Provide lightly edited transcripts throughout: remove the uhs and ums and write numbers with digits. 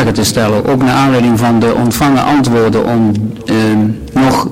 vragen te stellen, ook naar aanleiding van de ontvangen antwoorden, om nog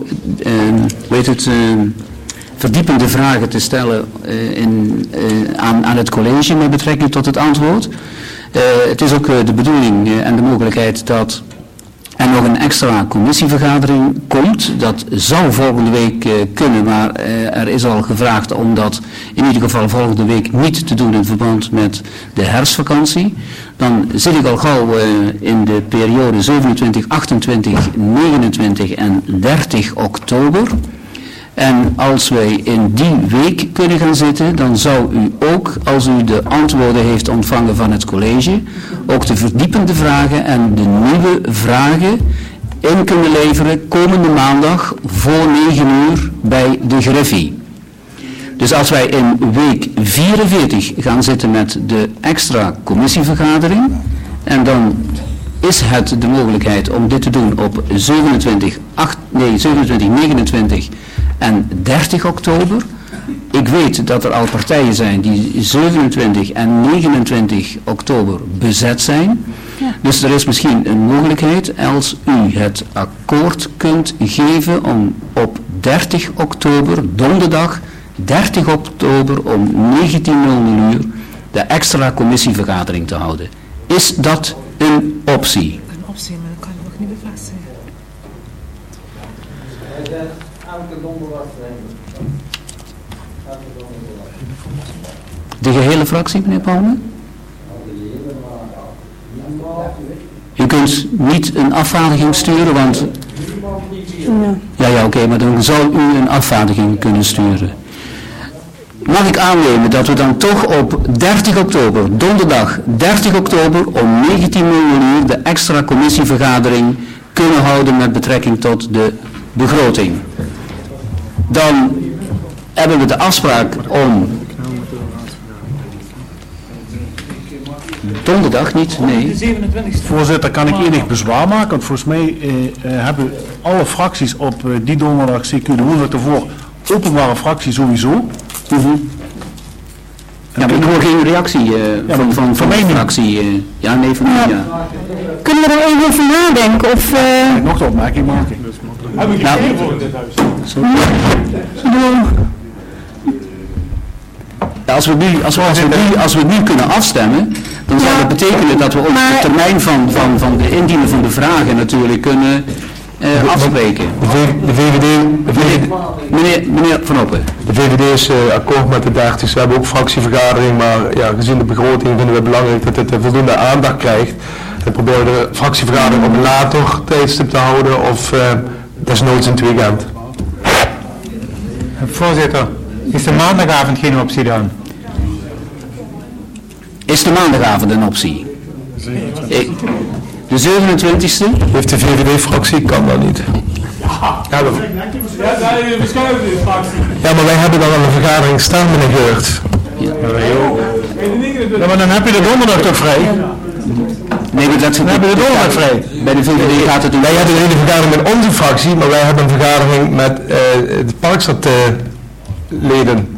verdiepende vragen te stellen aan het college met betrekking tot het antwoord. Het is ook de bedoeling en de mogelijkheid dat er nog een extra commissievergadering komt. Dat zou volgende week kunnen, maar er is al gevraagd om dat in ieder geval volgende week niet te doen in verband met de herfstvakantie. Dan zit ik al gauw in de periode 27, 28, 29 en 30 oktober. En als wij in die week kunnen gaan zitten, dan zou u ook, als u de antwoorden heeft ontvangen van het college, ook de verdiepende vragen en de nieuwe vragen in kunnen leveren komende maandag voor 9 uur bij de Griffie. Dus als wij in week 44 gaan zitten met de extra commissievergadering, en dan is het de mogelijkheid om dit te doen op 27, 29 en 30 oktober. Ik weet dat er al partijen zijn die 27 en 29 oktober bezet zijn. Ja. Dus er is misschien een mogelijkheid als u het akkoord kunt geven om op 30 oktober, donderdag 30 oktober om 19:00 uur de extra commissievergadering te houden. Is dat een optie? Een optie, maar dat kan je nog niet bevestigen. De gehele fractie, meneer Palme? U kunt niet een afvaardiging sturen, want... Ja, oké, maar dan zou u een afvaardiging kunnen sturen. Mag ik aannemen dat we dan toch op 30 oktober, donderdag 30 oktober om 19:00 uur de extra commissievergadering kunnen houden met betrekking tot de begroting. Dan hebben we de afspraak om... Donderdag niet? Nee. Voorzitter, kan ik enig bezwaar maken? Want volgens mij hebben alle fracties op die donderdag, CQ de woensdag ervoor, openbare fractie sowieso. Ja, maar ik hoor geen reactie van mijn fractie. Ja, nee, van mij, ja. Kunnen we er even over nadenken? Of, Kan ik nog de opmerking maken? Heb ik geen voor in dit huis? Ja, als we nu kunnen afstemmen, dan zou dat betekenen dat we ook de termijn van de indienen van de vragen natuurlijk kunnen afspreken. De VVD... Meneer Van Oppen. De VVD is akkoord met de 30. We hebben ook fractievergadering, maar ja, gezien de begroting vinden we het belangrijk dat het voldoende aandacht krijgt. We proberen de fractievergadering op een later tijdstip te houden of desnoods in het weekend. Voorzitter, is de maandagavond geen optie dan? Is de maandagavond een optie? De 27e? Heeft de VVD-fractie, kan dat niet. Ja, maar wij hebben dan al een vergadering staan, meneer Geurt. Ja, maar dan heb je de donderdag toch vrij? Nee, maar dat hebben we de donderdag vrij. Bij de VVD gaat het... Wij hebben geen vergadering met onze fractie, maar wij hebben een vergadering met de Parkstad-leden.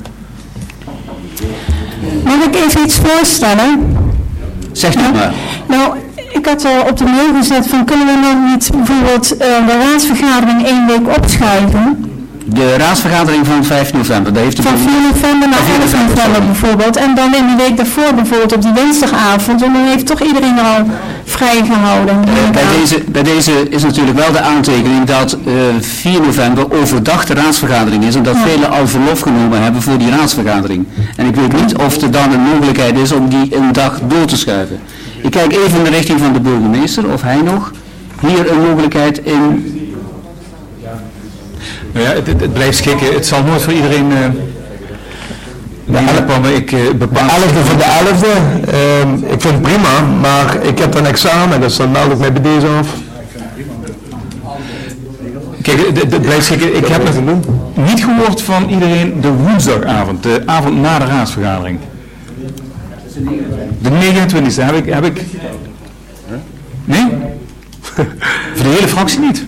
Mag ik even iets voorstellen? Zeg het maar. Nou, ik had al op de mail gezet van kunnen we nou niet bijvoorbeeld de raadsvergadering 1 week opschuiven? De raadsvergadering van 5 november. Daar heeft de van 4 november naar 11 november bijvoorbeeld. En dan in de week daarvoor bijvoorbeeld op die dinsdagavond. En dan heeft toch iedereen al vrijgehouden. Bij deze is natuurlijk wel de aantekening dat 4 november overdag de raadsvergadering is. En dat velen al verlof genomen hebben voor die raadsvergadering. En ik weet niet of er dan een mogelijkheid is om die een dag door te schuiven. Ik kijk even in de richting van de burgemeester of hij nog hier een mogelijkheid in... Nou ja, het blijft schikken. Het zal nooit voor iedereen De 11e van de 11e, ik vind het prima, maar ik heb dan examen, dus dan meld ik mij bij deze af. Kijk, het blijft schikken. Ik heb het niet gehoord van iedereen de woensdagavond, de avond na de raadsvergadering. De 29e heb ik... Nee? Voor de hele fractie niet.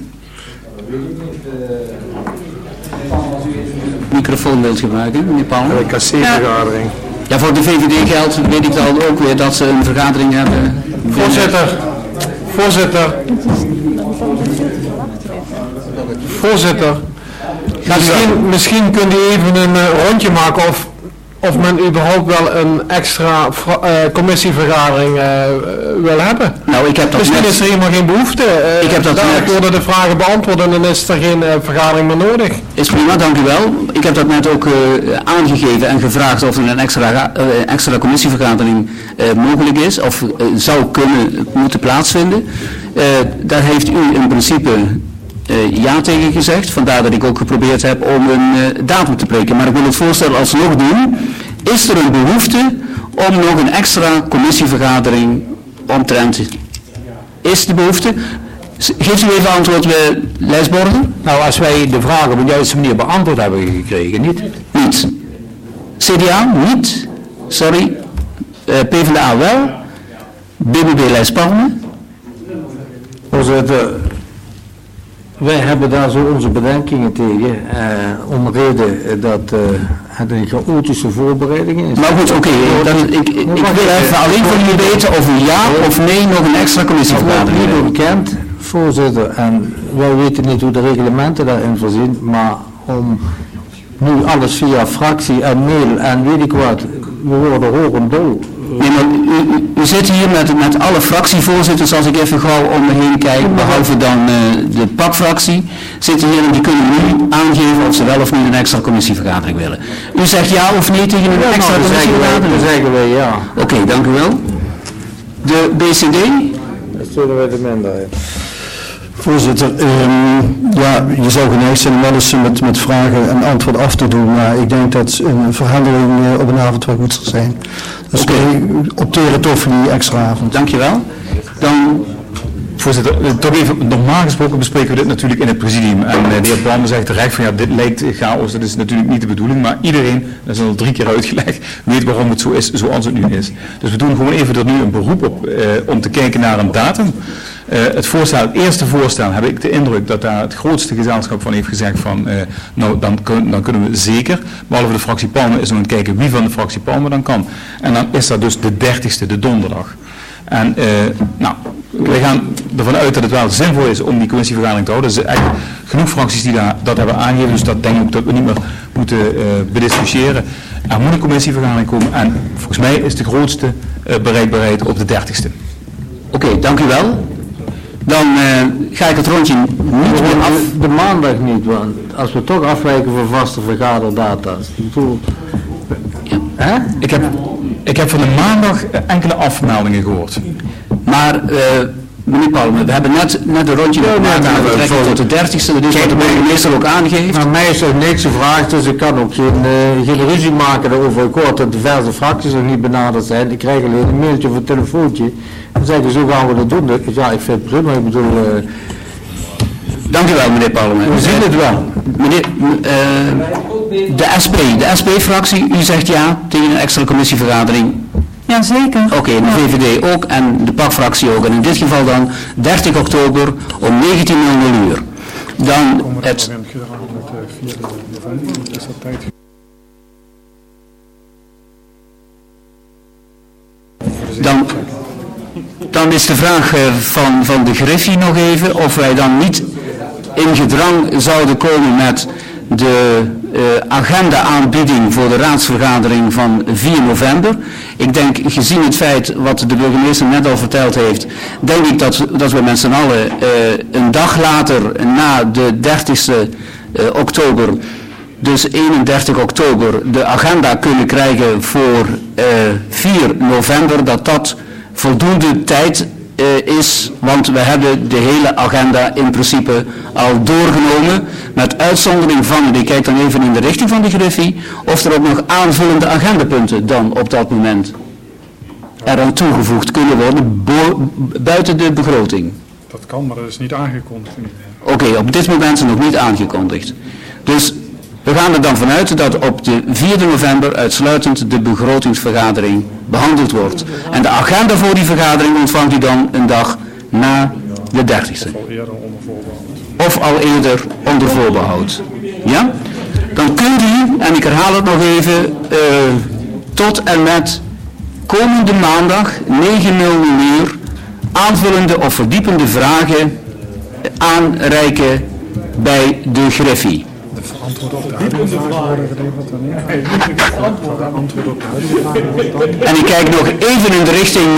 Microfoon wilt gebruiken, meneer Palmer? De KC-vergadering. Ja, voor de VVD geldt, weet ik al ook weer dat ze een vergadering hebben. Voorzitter, misschien kunt u even een rondje maken of men überhaupt wel een extra commissievergadering wil hebben. Nou, ik heb dat Misschien is er helemaal geen behoefte. Ik heb dat dadelijk worden de vragen beantwoord en dan is er geen vergadering meer nodig. Is prima, dank u wel. Ik heb dat net ook aangegeven en gevraagd of er een extra commissievergadering mogelijk is of zou moeten plaatsvinden. Daar heeft u in principe ja tegen gezegd, vandaar dat ik ook geprobeerd heb om een datum te prikken. Maar ik wil het voorstel alsnog doen. Is er een behoefte om nog een extra commissievergadering omtrent? Is de behoefte? Geeft u even antwoord, Lijsborgen? Nou, als wij de vragen op een juiste manier beantwoord hebben gekregen, niet? Niet. CDA? Niet. Sorry. PvdA wel. BBB Lijsborgen? Voorzitter, wij hebben daar zo onze bedenkingen tegen, om reden dat het een chaotische voorbereiding is. Maar goed, oké, ik wil even alleen van jullie weten of u ja of nee nog een extra commissievergadering Dat wordt niet bekend, voorzitter, en wij weten niet hoe de reglementen daarin voorzien, maar om nu alles via fractie en mail en weet ik wat, we worden hoog en dol. Nee, maar u zit hier met alle fractievoorzitters, als ik even gauw om me heen kijk, behalve dan de PAK-fractie, zitten hier en die kunnen nu aangeven of ze wel of niet een extra commissievergadering willen. U zegt ja of nee tegen een extra commissievergadering? Dan zeggen wij ja. Oké, dank u wel. De BCD? Dat zullen wij de minderheid. Voorzitter, ja, je zou geneigd zijn wel eens met vragen en antwoord af te doen, maar ik denk dat een verhandeling op een avond wel goed zal zijn. Dus wij opteren toch voor die extra avond. Dankjewel. Dan... Voorzitter, toch even, normaal gesproken bespreken we dit natuurlijk in het presidium. En de heer Palmer zegt terecht van ja, dit lijkt chaos, dat is natuurlijk niet de bedoeling. Maar iedereen, dat is al 3 keer uitgelegd, weet waarom het zo is zoals het nu is. Dus we doen gewoon even er nu een beroep op om te kijken naar een datum. Het eerste voorstel heb ik de indruk dat daar het grootste gezelschap van heeft gezegd van nou dan kunnen we zeker, behalve de fractie Palmer is nog aan het kijken wie van de fractie Palmer dan kan. En dan is dat dus de 30ste, de donderdag. En nou, wij gaan ervan uit dat het wel zinvol is om die commissievergadering te houden. Er zijn eigenlijk genoeg fracties die dat hebben aangegeven, dus dat denk ik ook dat we niet meer moeten bediscussiëren. Er moet een commissievergadering komen en volgens mij is de grootste bereikbaarheid op de 30ste. Oké, dank u wel. Dan ga ik het rondje niet meer af. De maandag niet, want als we toch afwijken van vaste vergaderdata's. Ik bedoel... Hè? Ik heb van de maandag enkele afmeldingen gehoord. Maar, meneer Palmer, we hebben net een rondje gemaakt aan de betrekking tot de 30ste, dus wat de burgemeester ook aangeeft. Maar mij is er niks gevraagd, dus ik kan ook geen ruzie maken daarover. Ik hoor dat diverse fracties nog niet benaderd zijn. Ik krijg alleen een mailtje of een telefoontje. Dan zeggen zo gaan we dat doen. Ja, ik vind het prima, ik bedoel... Dank u wel, meneer Palmer. We zien het wel. Meneer, de SP-fractie, u zegt ja tegen een extra commissievergadering. Jazeker. Oké, de VVD ook en de PAK-fractie ook. En in dit geval dan 30 oktober om 19:00. Dan het... Dan is de vraag van de Griffie nog even of wij dan niet in gedrang zouden komen met de agenda-aanbieding voor de raadsvergadering van 4 november. Ik denk, gezien het feit wat de burgemeester net al verteld heeft, denk ik dat we met z'n allen een dag later, na de 30ste oktober, dus 31 oktober, de agenda kunnen krijgen voor 4 november, dat voldoende tijd is, want we hebben de hele agenda in principe al doorgenomen, met uitzondering van, en ik kijk dan even in de richting van de Griffie, of er ook nog aanvullende agendapunten dan op dat moment eraan toegevoegd kunnen worden, buiten de begroting. Dat kan, maar dat is niet aangekondigd. Oké, op dit moment is het nog niet aangekondigd. Dus we gaan er dan vanuit dat op de 4 november uitsluitend de begrotingsvergadering behandeld wordt. En de agenda voor die vergadering ontvangt u dan een dag na de 30ste. Of al eerder onder voorbehoud. Ja? Dan kunt u, en ik herhaal het nog even, tot en met komende maandag 9:00 aanvullende of verdiepende vragen aanreiken bij de Griffie. En ik kijk nog even in de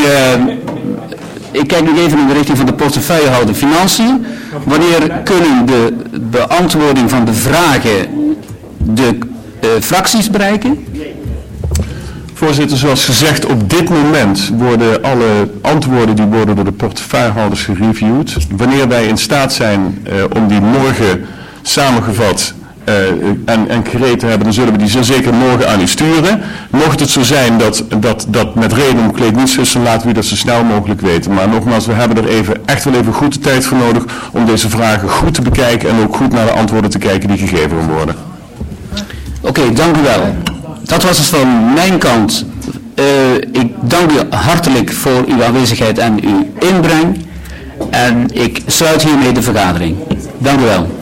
richting van de portefeuillehouder Financiën. Wanneer kunnen de beantwoording van de vragen de fracties bereiken? Voorzitter, zoals gezegd, op dit moment worden alle antwoorden die worden door de portefeuillehouders gereviewd. Wanneer wij in staat zijn om die morgen samengevat en gereed te hebben, dan zullen we die zeker morgen aan u sturen. Mocht het zo zijn dat met reden omkleed niet zo is, dan laten we dat zo snel mogelijk weten. Maar nogmaals, we hebben er echt wel even goed de tijd voor nodig om deze vragen goed te bekijken en ook goed naar de antwoorden te kijken die gegeven worden. Oké, dank u wel. Dat was het van mijn kant. Ik dank u hartelijk voor uw aanwezigheid en uw inbreng. En ik sluit hiermee de vergadering. Dank u wel.